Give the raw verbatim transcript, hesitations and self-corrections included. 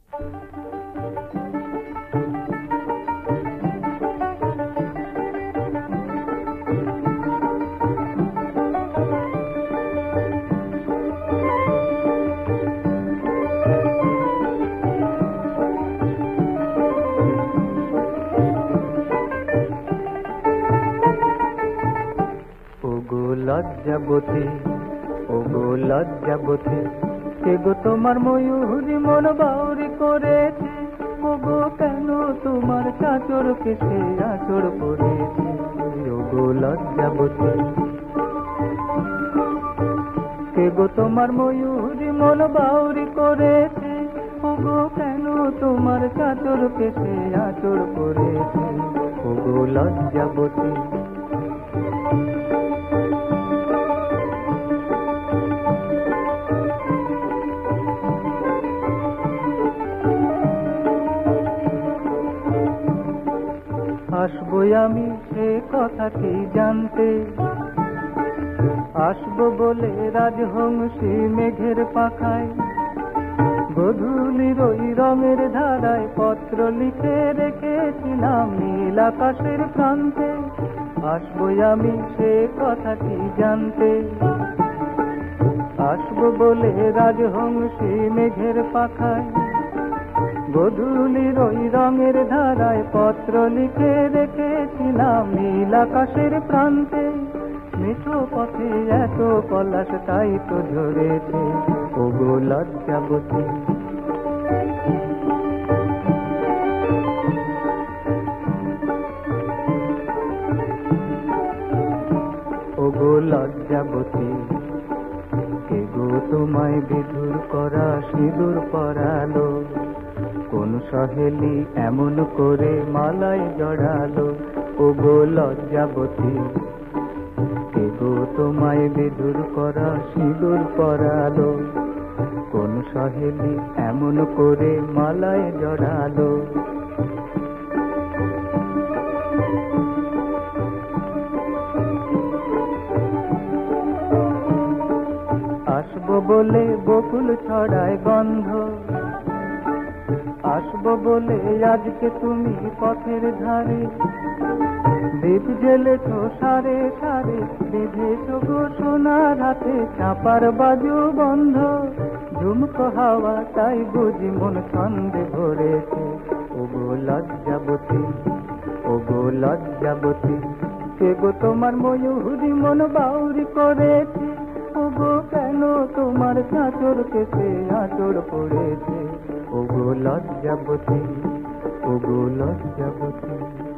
লজ্জাবতী ওগো লজ্জাবতী, কে গো তোমার ময়ূরী মন বাউরি করেছে? ওগো কেন তোমার চাচর কেসে আচর পড়েছে? ওগো লজ্জাবতী, কে গো তোমার ময়ূরী মন বাউরি করেছে? ওগো কেন তোমার চাচর কেসে আচর পড়েছে? ওগো লজ্জাবতী, আসবো আমি সে কথা কি জানতে, আসবো বলে রাজহংসী মেঘের পাখায়, গধূলির ওই রঙের ধারায় পত্র লিখে রেখেছিলাম নীল আকাশের প্রান্তে। আসবো আমি সে কথা কি জানতে, আসবো বলে রাজহংসী মেঘের পাখায়, গধূলির ওই রঙের ধারায় পত্র লিখে রেখেছিলাম নীল আকাশের প্রান্তে। মিঠো পথে এত পলাশ তাই তো ঝরেছে। ওগো লজ্জাবতী, ওগো লজ্জাবতী, কে গো তোমায় বিধুর করা সিঁদুর পরালো? কোন সহেলি এমন করে মালায় জড়ালো? ওগো লজ্জাবতী, কে গো তোমায় বিধুর করা সিঁদুর পরালো? কোন সহেলি এমন করে মালায় জড়ালো? আসবো বলে বকুল ছড়ায় গন্ধ, আসবো বলে আজকে তুমি পথের ধারে, দীপ জ্বেলেছো সারে সারে, বেঁধেছো গো সোনার হাতে চাপার বাজু বন্ধ। ঝুমকো হাওয়া তাই বুঝি মন ছন্দে ভরেছে। ওগো লজ্জাবতী, ওগো লজ্জাবতী, কে গো তোমার ময়ূরী মন বাউরি করেছে? ওগো কেন তোমার চাচর কেসে আচর পড়েছে? ওগো লজ্জাবতী, ওগো লজ্জাবতী।